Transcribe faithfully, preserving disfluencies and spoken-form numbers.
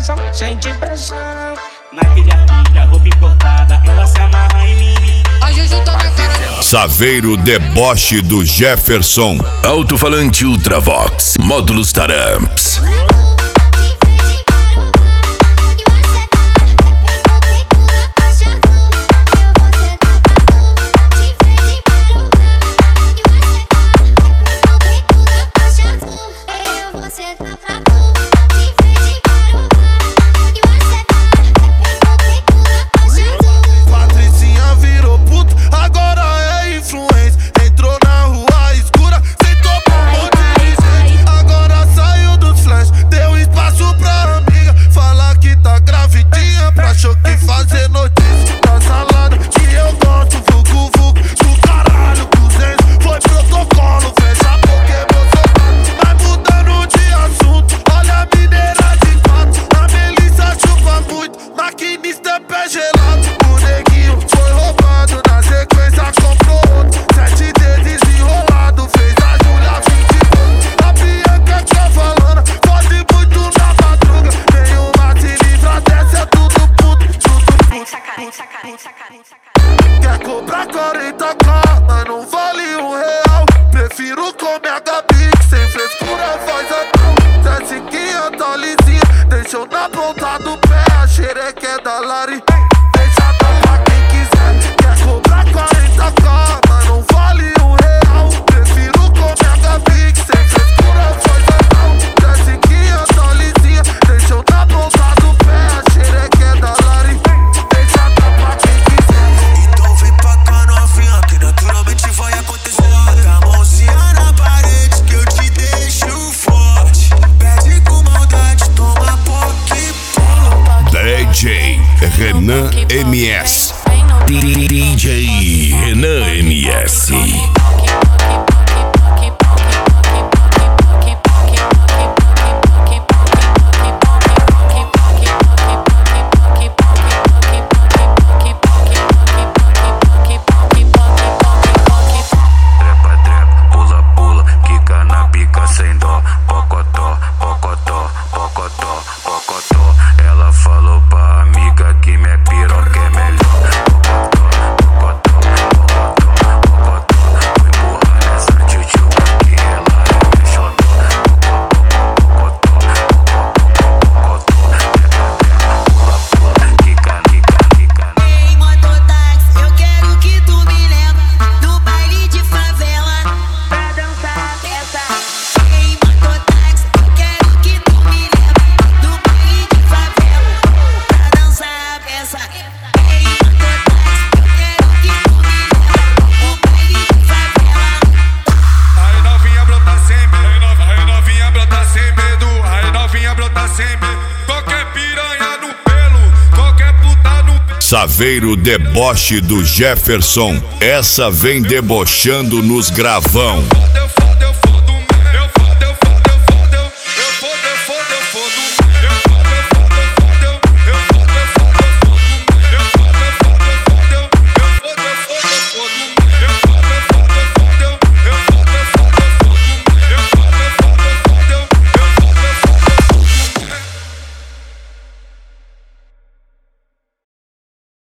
pressão, sente pressão. Naquele artilha, roupa importada, ela se amarra em mim. A Juju tá na cara. Saveiro deboche do Jefferson. Alto-falante Ultravox, módulos Taramps. Quer comprar quarenta k, mas não vale um real. Prefiro comer a Gabi, que sem frescura faz a tal. Desce quinhentas lisinha, deixou na ponta do pé. A xereca é da Lari, deixa dar pra quem quiser. Quer comprar quarenta k, mas não vale um real. Prefiro comer a Gabi, que sem frescura faz a tal. Desce quinhentas lisinha, deixou na ponta do pé. A xereca é da Lari, deixa dar pra quem quiser. Então vem pra cá novinha, que naturalmente vai acontecer. Bota a mãozinha na parede que eu te deixo forte. Pede com maldade, toma pouquinho. D J Renan M S. D J Renan M S. Saveiro deboche do Jefferson. Essa vem debochando nos gravão.